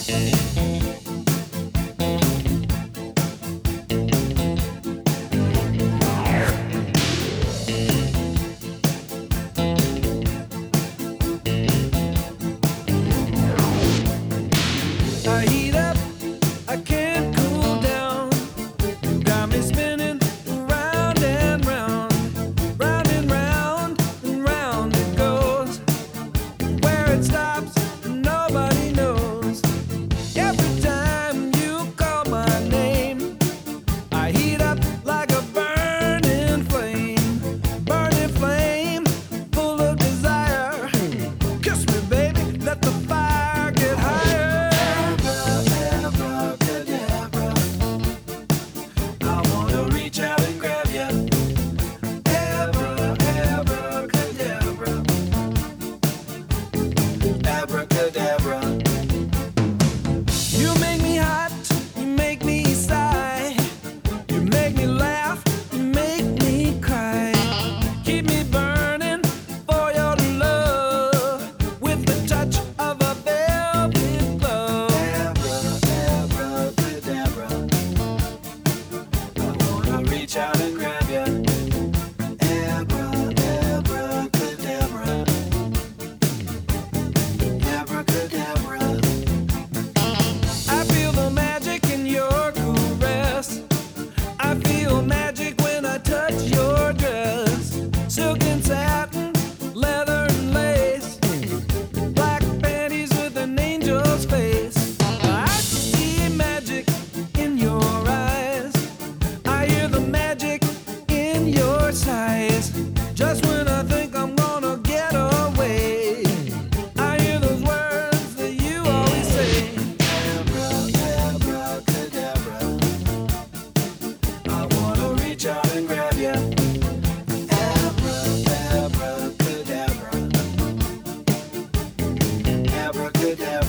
I heat up, I can't cool down. You got me spinning round and round, round and round and round it goes. Where it stops, nobody knows. Every time you call my name, I heat up like a burning flame, full of desire. Kiss me, baby, let the fire get higher. Abracadabra. You make me hot, you make me sigh, you make me laugh, you make me cry. Keep me burning for your love with the touch of a velvet glove. Abracadabra. I wanna reach out and grab you. Abracadabra. Abracadabra. I feel the magic in your caress. I feel magic when I touch your dress. Silk and satin, leather and lace, black panties with an angel's face. I see magic in your eyes. I hear the magic in your sighs. Just when I think I'm gonna get away, I hear those words that you always say. Abracadabra. I wanna reach out and grab you. Abracadabra. Abracadabra.